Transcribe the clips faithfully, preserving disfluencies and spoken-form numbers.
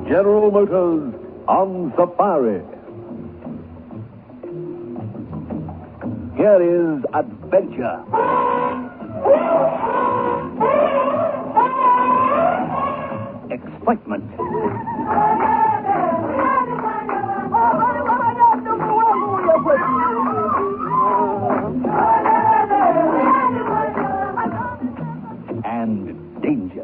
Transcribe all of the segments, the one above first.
General Motors on Safari. Here is adventure. Excitement. And danger.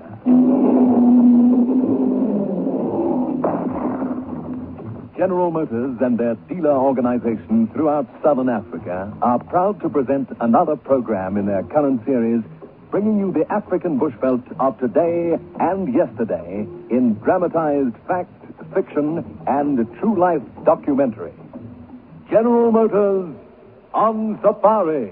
General Motors and their dealer organization throughout Southern Africa are proud to present another program in their current series, bringing you the African bushveld of today and yesterday in dramatized fact, fiction, and true-life documentary. General Motors on Safari.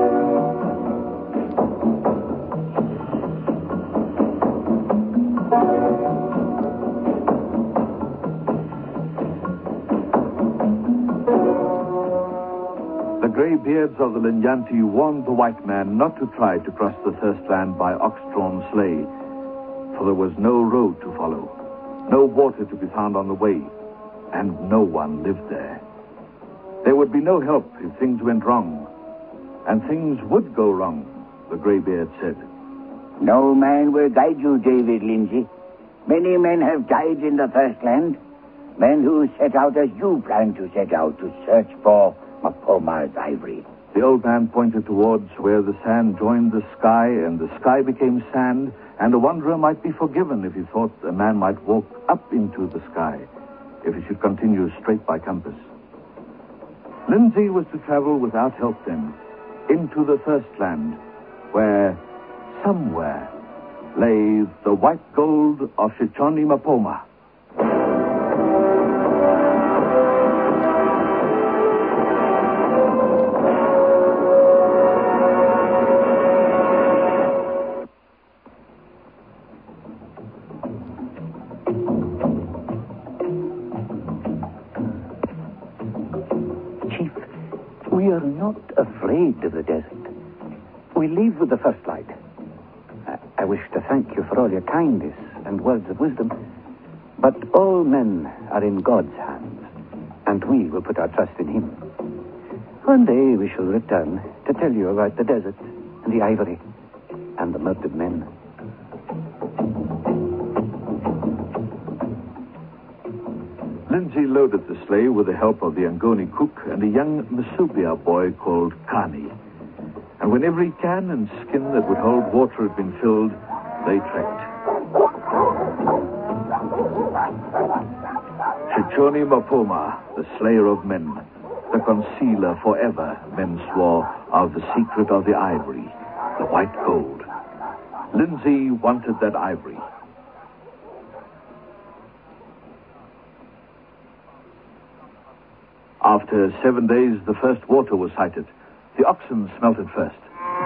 The greybeards of the Linyanti warned the white man not to try to cross the thirst land by ox-drawn sleigh, for there was no road to follow, no water to be found on the way, and no one lived there. There would be no help if things went wrong, and things would go wrong, the greybeard said. No man will guide you, David Lindsay. Many men have died in the thirst land, men who set out as you plan to set out to search for Mapoma's ivory. The old man pointed towards where the sand joined the sky, and the sky became sand, and a wanderer might be forgiven if he thought a man might walk up into the sky, if he should continue straight by compass. Lindsay was to travel without help then, into the thirst land, where, somewhere, lay the white gold of Shichoni Mapoma. We are not afraid of the desert. We leave with the first light. I, I wish to thank you for all your kindness and words of wisdom. But all men are in God's hands, and we will put our trust in Him. One day we shall return to tell you about the desert and the ivory and the murdered men. Lindsay loaded the sleigh with the help of the Angoni cook and a young Masubia boy called Kani. And when every can and skin that would hold water had been filled, they trekked. Shichoni Mapoma, the slayer of men, the concealer forever, men swore, of the secret of the ivory, the white gold. Lindsay wanted that ivory. After seven days, the first water was sighted. The oxen smelt it first.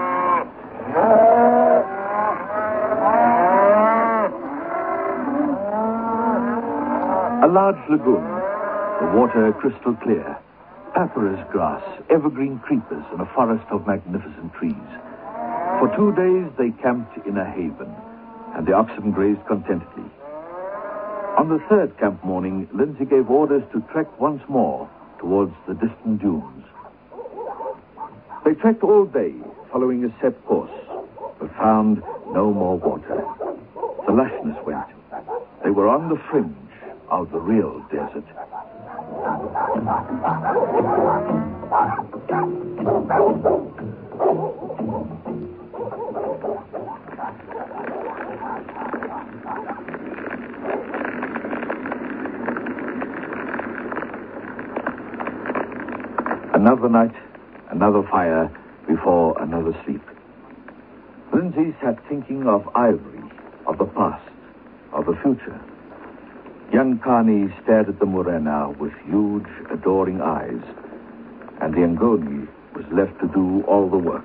A large lagoon, the water crystal clear, papyrus grass, evergreen creepers, and a forest of magnificent trees. For two days they camped in a haven, and the oxen grazed contentedly. On the third camp morning, Lindsay gave orders to trek once more towards the distant dunes. They trekked all day, following a set course, but found no more water. The lushness went. They were on the fringe of the real desert. Another night, another fire, before another sleep. Lindsay sat thinking of ivory, of the past, of the future. Young Kani stared at the Morena with huge, adoring eyes, and the Angoni was left to do all the work.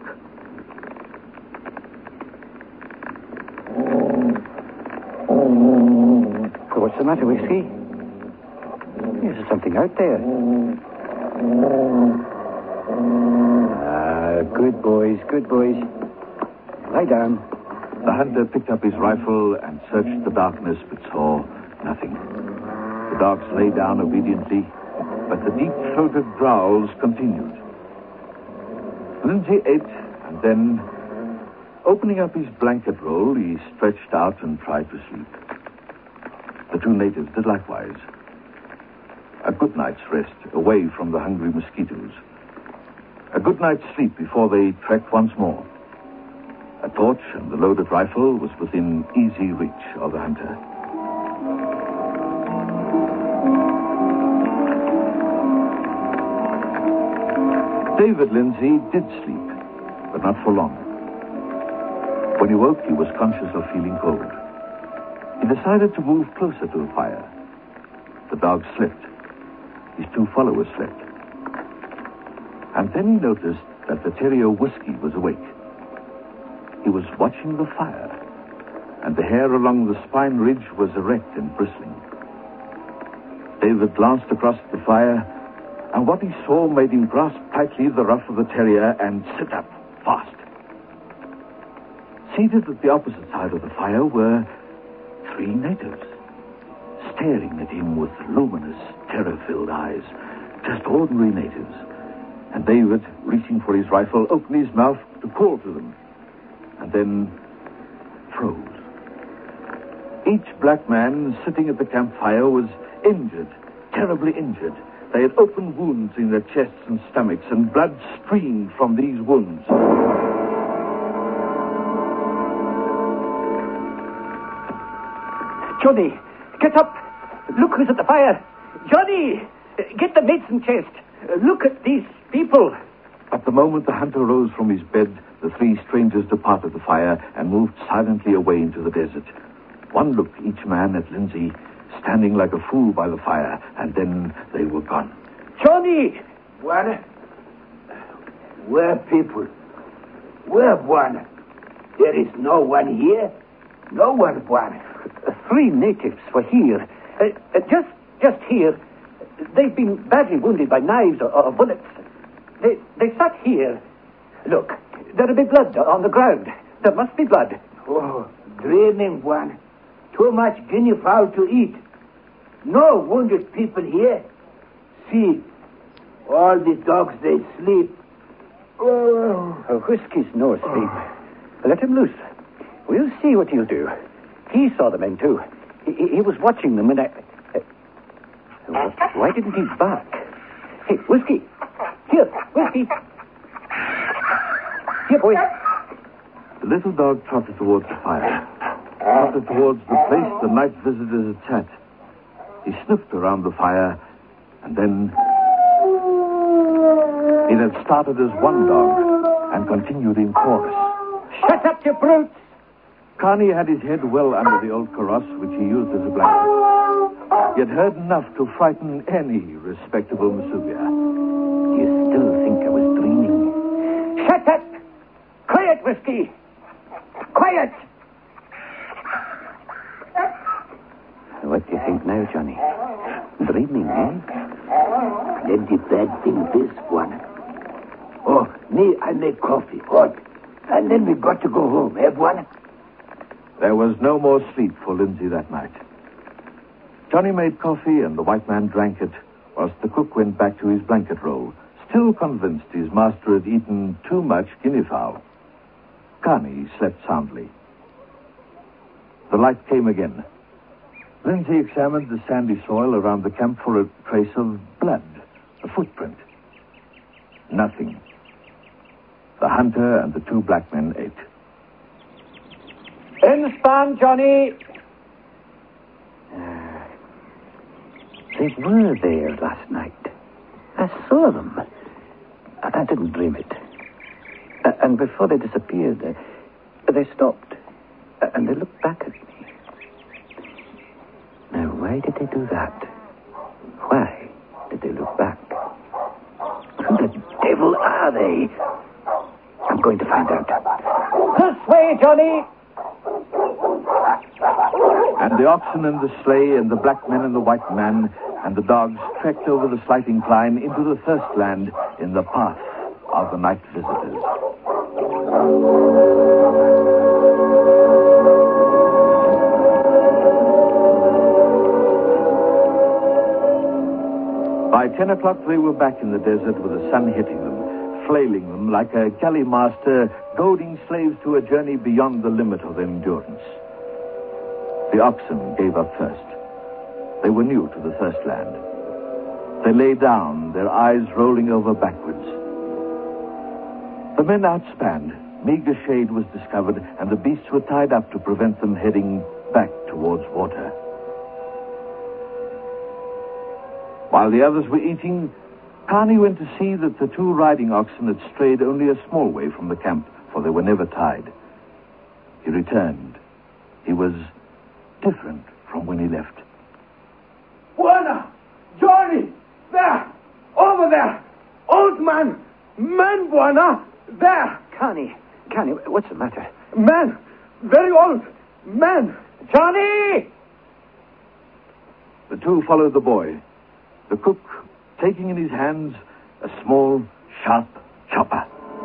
What's the matter, Whiskey? There's something out there. Ah, good boys, good boys. Lie down. The hunter picked up his rifle and searched the darkness, but saw nothing. The dogs lay down obediently, but the deep-throated growls continued. Lindsay ate, and then, opening up his blanket roll, he stretched out and tried to sleep. The two natives did likewise. A good night's rest away from the hungry mosquitoes. A good night's sleep before they trekked once more. A torch and the loaded rifle was within easy reach of the hunter. David Lindsay did sleep, but not for long. When he woke, he was conscious of feeling cold. He decided to move closer to the fire. The dog slept. His two followers slept. And then he noticed that the terrier Whiskey was awake. He was watching the fire, and the hair along the spine ridge was erect and bristling. David glanced across the fire, and what he saw made him grasp tightly the ruff of the terrier and sit up fast. Seated at the opposite side of the fire were three natives, staring at him with luminous, terror-filled eyes. Just ordinary natives. And David, reaching for his rifle, opened his mouth to call to them, and then froze. Each black man sitting at the campfire was injured, terribly injured. They had open wounds in their chests and stomachs, and blood streamed from these wounds. Johnny, get up. Look who's at the fire. Johnny, get the medicine chest. Look at these people. At the moment the hunter rose from his bed, the three strangers departed the fire and moved silently away into the desert. One look, each man, at Lindsay, standing like a fool by the fire, and then they were gone. Johnny! What? Where people? Where one? There is no one here. No one, one. Three natives were here. Uh, uh, just, just here. They've been badly wounded by knives or, or bullets. They, they sat here. Look, there'll be blood on the ground. There must be blood. Oh, dreaming one. Too much guinea fowl to eat. No wounded people here. See, all the dogs, they sleep. Oh. Oh, Whiskey's no asleep. Oh. Let him loose. We'll see what he'll do. He saw the men, too. He, he was watching them, and I... Uh, why didn't he bark? Hey, Whiskey. Here, Whiskey. Here, boy. The little dog trotted towards the fire. Trotted towards the place the night visitors had sat. He sniffed around the fire, and then... it had started as one dog and continued in chorus. Shut up, you brutes! Carney had his head well under the old kaross, which he used as a blanket. He had heard enough to frighten any respectable Masuvia. You still think I was dreaming? Shut up! Quiet, Whiskey! Quiet! What do you think now, Johnny? Dreaming, eh? Plenty bad thing this one. Oh, me, I make coffee, hot. And then we got to go home, eh, one? There was no more sleep for Lindsay that night. Johnny made coffee and the white man drank it, whilst the cook went back to his blanket roll, still convinced his master had eaten too much guinea fowl. Carney slept soundly. The light came again. Lindsay examined the sandy soil around the camp for a trace of blood, a footprint. Nothing. The hunter and the two black men ate. Inspan, Johnny! Uh, they were there last night. I saw them. I didn't dream it. Uh, and before they disappeared, uh, they stopped. Uh, and they looked back at me. Now, why did they do that? Why did they look back? Who the devil are they? I'm going to find out. This way, Johnny! And the oxen and the sleigh and the black men and the white man and the dogs trekked over the slight incline into the thirst land in the path of the night visitors. By ten o'clock, they were back in the desert with the sun hitting them, flailing them like a galley master goading slaves to a journey beyond the limit of their endurance. The oxen gave up first. They were new to the thirst land. They lay down, their eyes rolling over backwards. The men outspanned. Meager shade was discovered, and the beasts were tied up to prevent them heading back towards water. While the others were eating, Carney went to see that the two riding oxen had strayed only a small way from the camp, for they were never tied. He returned. He was different from when he left. Buona! Johnny! There! Over there! Old man! Man, Buona! There! Carney, Carney, what's the matter? Man! Very old! Man! Johnny! The two followed the boy, the cook taking in his hands a small, sharp chopper.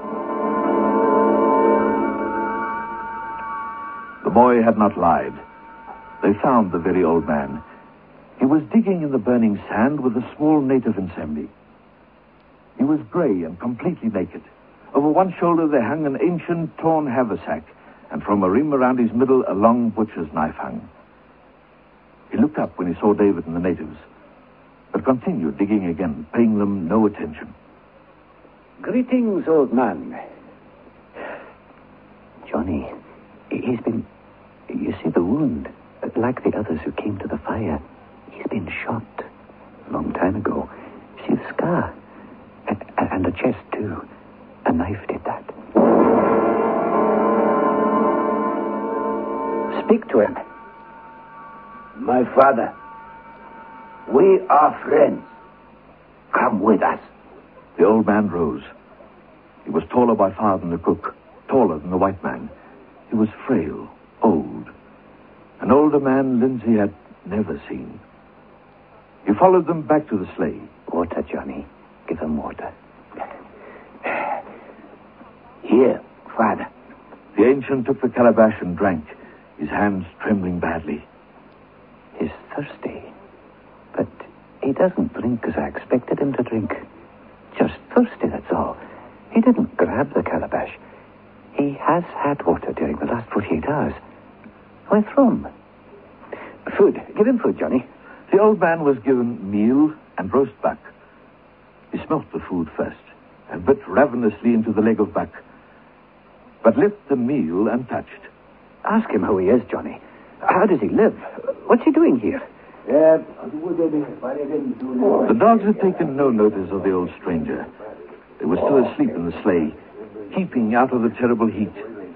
The boy had not lied. They found the very old man. He was digging in the burning sand with a small native ensemble. He was gray and completely naked. Over one shoulder there hung an ancient torn haversack, and from a rim around his middle a long butcher's knife hung. He looked up when he saw David and the natives, but continued digging again, paying them no attention. Greetings, old man. Johnny, he's been... You see the wound? Like the others who came to the fire. He's been shot a long time ago. See the scar? And, and the chest, too. A knife did that. Speak to him. My father, we are friends. Come with us. The old man rose. He was taller by far than the cook, taller than the white man. He was frail, old. An older man Lindsay had never seen. He followed them back to the sleigh. Water, Johnny. Give him water. Here, father. The ancient took the calabash and drank, his hands trembling badly. He's thirsty. But he doesn't drink as I expected him to drink. Just thirsty, that's all. He didn't grab the calabash. He has had water during the last forty-eight hours. Where from? Food. Give him food, Johnny. The old man was given meal and roast buck. He smelt the food first and bit ravenously into the leg of buck, but left the meal untouched. Ask him how he is, Johnny. How does he live? What's he doing here? The dogs had taken no notice of the old stranger. They were still asleep in the sleigh, keeping out of the terrible heat.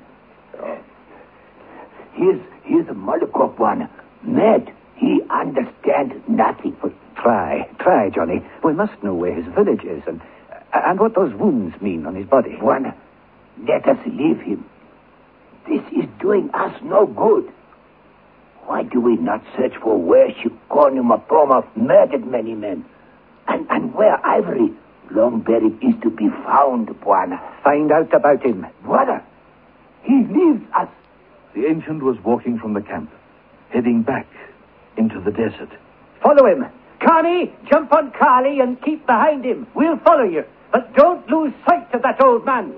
Here's, here's a Molotov one. Mad. He understands nothing. Well, try, try, Johnny. We must know where his village is and and what those wounds mean on his body. One, let us leave him. This is doing us no good. Why do we not search for where Shikonumatoma murdered many men? And, and where Ivory, long buried, is to be found, Buana? Find out about him. Buana, he leaves us. The ancient was walking from the camp, heading back into the desert. Follow him. Carney, jump on Carly and keep behind him. We'll follow you. But don't lose sight of that old man.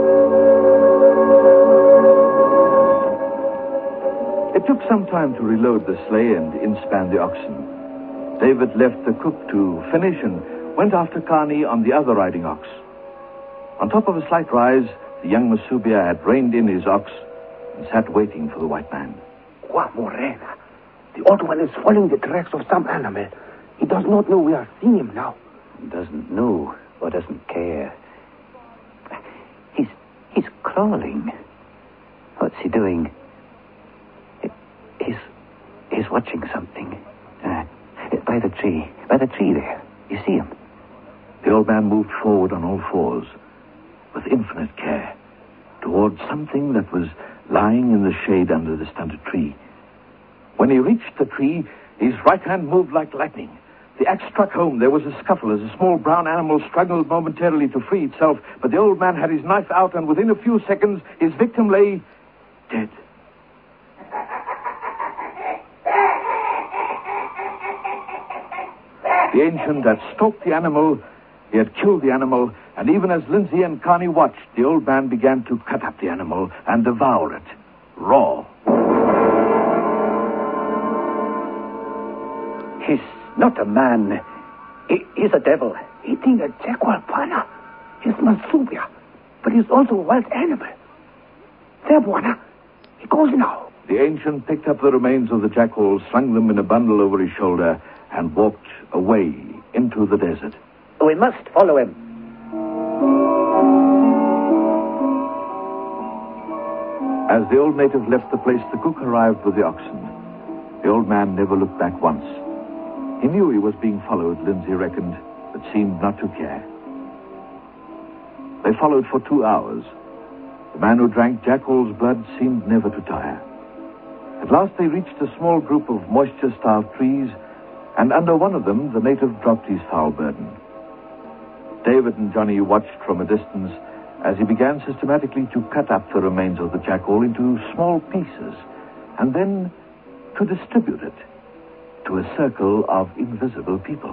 It took some time to reload the sleigh and inspan the oxen. David left the cook to finish and went after Carney on the other riding ox. On top of a slight rise, the young Masubia had reined in his ox and sat waiting for the white man. Qua Morena. The old one is following the tracks of some animal. He does not know we are seeing him now. He doesn't know or doesn't care. He's he's crawling. What's he doing? He's he's watching something. Uh, by the tree. By the tree there. You see him? The old man moved forward on all fours with infinite care towards something that was lying in the shade under the stunted tree. When he reached the tree, his right hand moved like lightning. The axe struck home. There was a scuffle as a small brown animal struggled momentarily to free itself, but the old man had his knife out, and within a few seconds, his victim lay dead. The ancient had stalked the animal, he had killed the animal, and even as Lindsay and Carney watched, the old man began to cut up the animal and devour it, raw. He's not a man. He, he's a devil. Eating a jackal, Bwana. He's Masubia, but he's also a wild animal. There, Bwana. He goes now. The ancient picked up the remains of the jackal, slung them in a bundle over his shoulder, and walked away into the desert. We must follow him. As the old native left the place, the cook arrived with the oxen. The old man never looked back once. He knew he was being followed, Lindsay reckoned, but seemed not to care. They followed for two hours. The man who drank jackal's blood seemed never to tire. At last they reached a small group of moisture-starved trees, and under one of them the native dropped his foul burden. David and Johnny watched from a distance as he began systematically to cut up the remains of the jackal into small pieces, and then to distribute it to a circle of invisible people.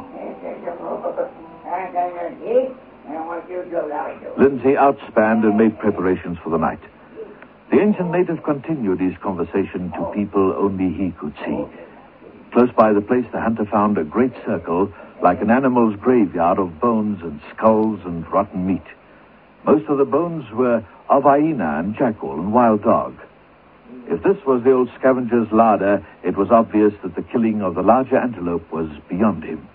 Lindsay outspanned and made preparations for the night. The ancient native continued his conversation to people only he could see. Close by the place, the hunter found a great circle, like an animal's graveyard of bones and skulls and rotten meat. Most of the bones were of hyena and jackal and wild dog. If this was the old scavenger's larder, it was obvious that the killing of the larger antelope was beyond him.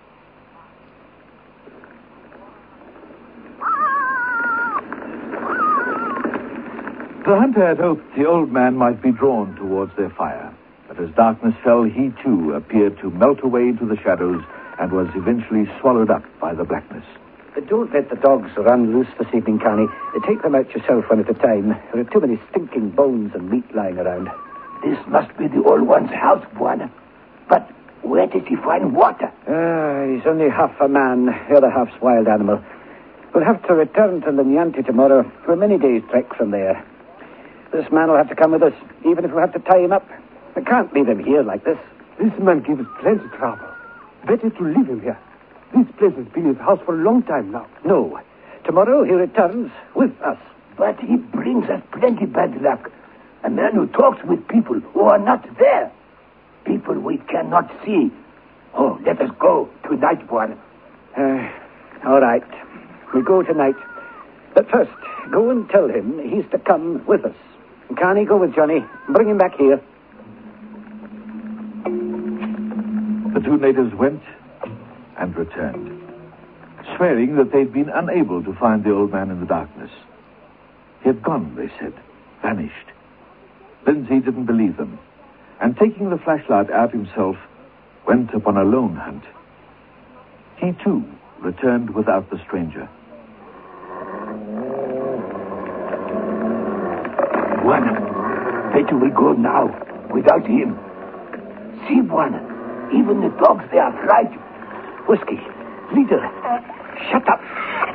The hunter had hoped the old man might be drawn towards their fire. But as darkness fell, he too appeared to melt away into the shadows and was eventually swallowed up by the blackness. Don't let the dogs run loose this evening, Carney. Take them out yourself one at a time. There are too many stinking bones and meat lying around. This must be the old one's house, Bwana. But where does he find water? Ah, he's only half a man. The other half's wild animal. We'll have to return to Linyanti tomorrow for a many days' trek from there. This man will have to come with us, even if we have to tie him up. We can't leave him here like this. This man gives us plenty of trouble. Better to leave him here. This place has been his house for a long time now. No. Tomorrow he returns with us. But he brings us plenty bad luck. A man who talks with people who are not there. People we cannot see. Oh, let us go tonight, Bwana. Uh, all right. We'll go tonight. But first, go and tell him he's to come with us. Can't he go with Johnny? Bring him back here. The two natives went and returned, swearing that they'd been unable to find the old man in the darkness. He had gone, they said, vanished. Lindsay didn't believe them, and taking the flashlight out himself, went upon a lone hunt. He, too, returned without the stranger. Bwana, better we go now, without him. See, Bwana, even the dogs, they are frightened. Whiskey, leader, shut up.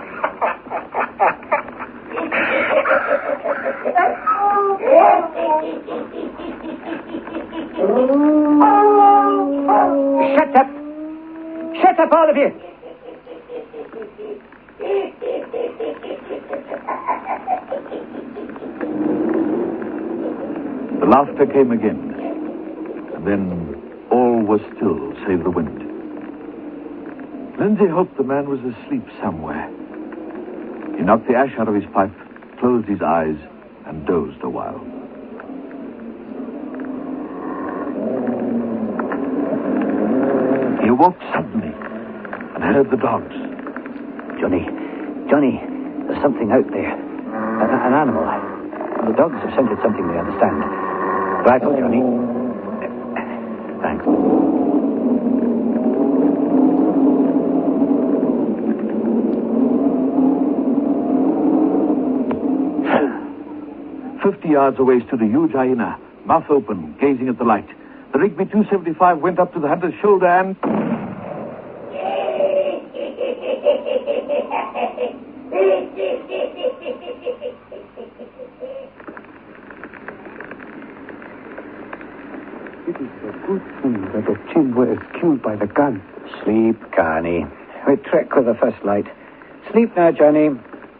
Shut up. Shut up, all of you. The laughter came again, and then all was still save the wind. Lindsay hoped the man was asleep somewhere. He knocked the ash out of his pipe, closed his eyes, and dozed a while. He awoke suddenly and heard the dogs. Johnny, Johnny, there's something out there. An, an animal. The dogs have scented something they understand. Rifle, Johnny. Thanks. Fifty yards away stood a huge hyena, mouth open, gazing at the light. The Rigby two seventy-five went up to the hunter's shoulder and... It is a good thing that the Chilwa is killed by the gun. Sleep, Carney. We trek with the first light. Sleep now, Johnny.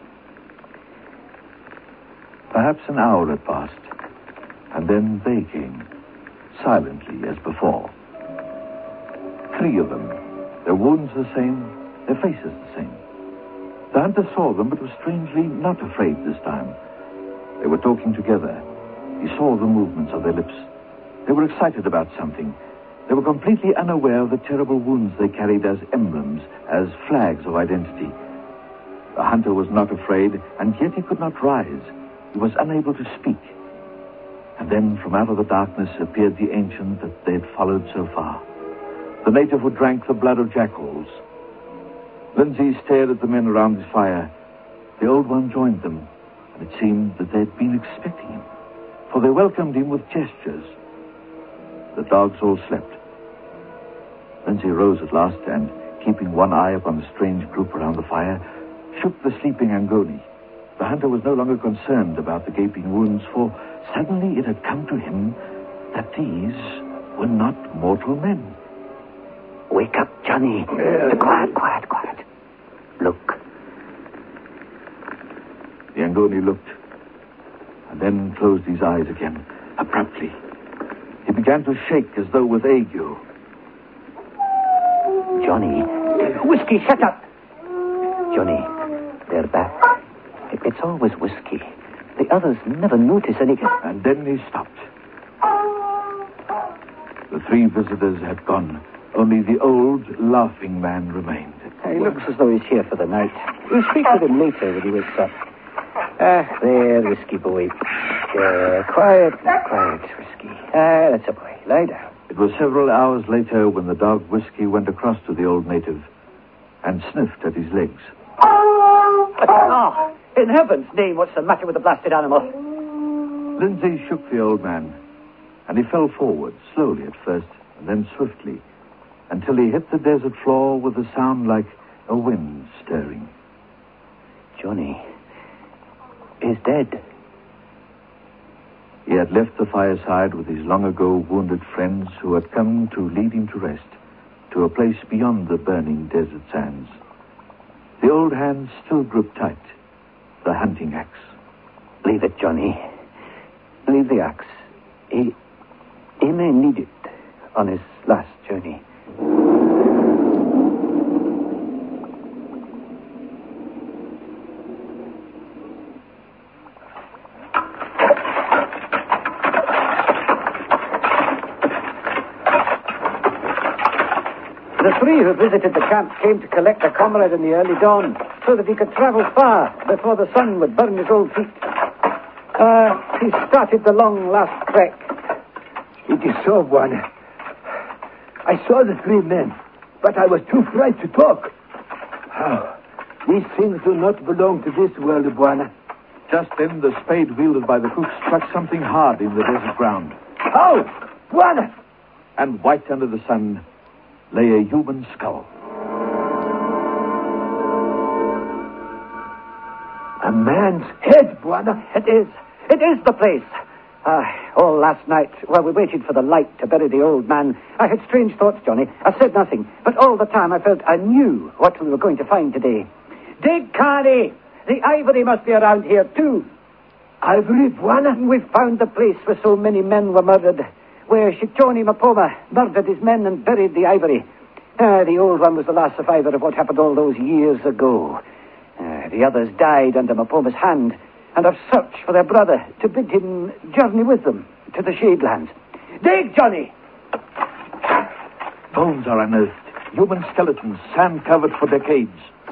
Perhaps an hour had passed, and then they came, silently as before. Three of them, their wounds the same, their faces the same. The hunter saw them, but was strangely not afraid this time. They were talking together. He saw the movements of their lips. They were excited about something. They were completely unaware of the terrible wounds they carried as emblems, as flags of identity. The hunter was not afraid, and yet he could not rise. He was unable to speak. And then from out of the darkness appeared the ancient that they had followed so far. The native who drank the blood of jackals. Lindsay stared at the men around his fire. The old one joined them, and it seemed that they had been expecting him, for they welcomed him with gestures. The dogs all slept. Lindsay rose at last and, keeping one eye upon the strange group around the fire, shook the sleeping Angoni. The hunter was no longer concerned about the gaping wounds, for suddenly it had come to him that these were not mortal men. Wake up, Johnny. Uh, quiet, quiet, quiet. Look. The Angoni looked, and then closed his eyes again, abruptly. He began to shake as though with ague. Johnny. Whiskey, shut up. Johnny, they're back. It's always whiskey. The others never notice any... And then he stopped. The three visitors had gone. Only the old, laughing man remained. He looks as though he's here for the night. We'll speak with him later when he wakes up. Ah, there, Whiskey boy. Uh, quiet, quiet, Whiskey. Ah, that's a boy. Lie down. It was several hours later when the dog Whiskey went across to the old native and sniffed at his legs. Oh, in heaven's name, what's the matter with the blasted animal? Lindsay shook the old man, and he fell forward, slowly at first, and then swiftly, until he hit the desert floor with a sound like a wind stirring. Johnny is dead. He had left the fireside with his long-ago wounded friends who had come to lead him to rest, to a place beyond the burning desert sands. The old hand still gripped tight, the hunting axe. Leave it, Johnny. Leave the axe. He, he may need it on his last journey. The three who visited the camp came to collect a comrade in the early dawn so that he could travel far before the sun would burn his old feet. Uh, he started the long last trek. It is so, Buana. I saw the three men, but I was too frightened to talk. Oh, these things do not belong to this world, Buana. Just then, the spade wielded by the cook struck something hard in the desert ground. Oh, Buana! And white under the sun lay a human skull. A man's head, Buana. It is. It is the place. Uh, all last night, while we waited for the light to bury the old man, I had strange thoughts, Johnny. I said nothing, but all the time I felt I knew what we were going to find today. Dig, Carney! The ivory must be around here, too. Ivory, Buana? We've found the place where so many men were murdered, where Shichoni Mapoma murdered his men and buried the ivory. Uh, the old one was the last survivor of what happened all those years ago. Uh, the others died under Mapoma's hand and have searched for their brother to bid him journey with them to the Shadelands. Dig, Johnny! Bones are unearthed. Human skeletons, sand-covered for decades.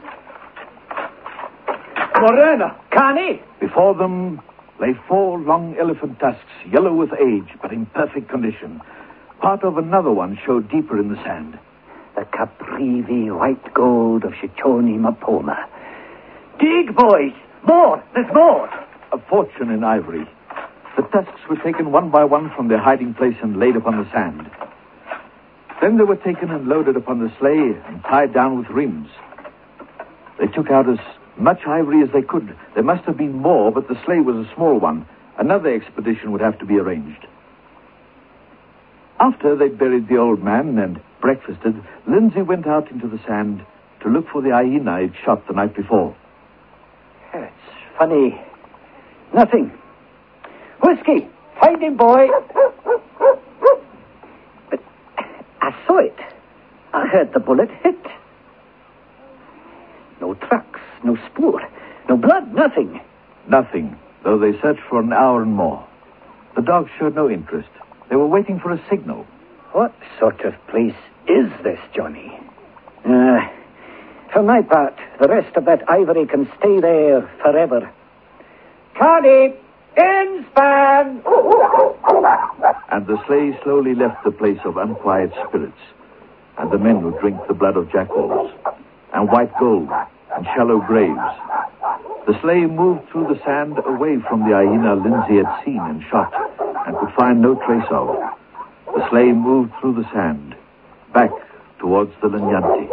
Morena! Carney! Before them lay four long elephant tusks, yellow with age, but in perfect condition. Part of another one showed deeper in the sand. The Caprivi white gold of Shichoni Mapoma. Dig, boys! More! There's more! A fortune in ivory. The tusks were taken one by one from their hiding place and laid upon the sand. Then they were taken and loaded upon the sleigh and tied down with rheims. They took out as much ivory as they could. There must have been more, but the sleigh was a small one. Another expedition would have to be arranged. After they'd buried the old man and breakfasted, Lindsay went out into the sand to look for the hyena he'd shot the night before. It's funny. Nothing. Whiskey, find him, boy. But I saw it. I heard the bullet hit. No tracks, no spoor, no blood, nothing. Nothing, though they searched for an hour and more. The dogs showed no interest. They were waiting for a signal. What sort of place is this, Johnny? Uh, for my part, the rest of that ivory can stay there forever. Connie, inspan! And the sleigh slowly left the place of unquiet spirits, and the men would drink the blood of jackals, and white gold, and shallow graves. The sleigh moved through the sand away from the hyena Lindsay had seen and shot, and could find no trace of. The sleigh moved through the sand, back towards the Linyanti.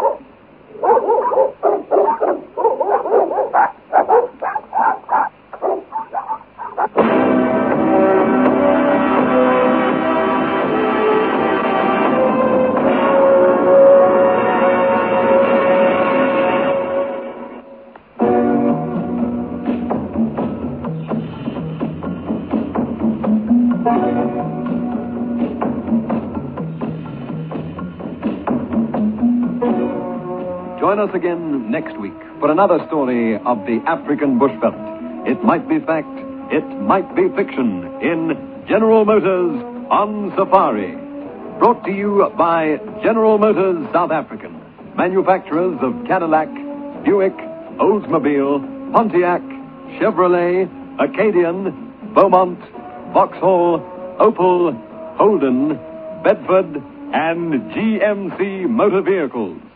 Join us again next week for another story of the African bushveld. It might be fact, it might be fiction in General Motors on Safari. Brought to you by General Motors South African, manufacturers of Cadillac, Buick, Oldsmobile, Pontiac, Chevrolet, Acadian, Beaumont, Vauxhall, Opel, Holden, Bedford, and G M C Motor Vehicles.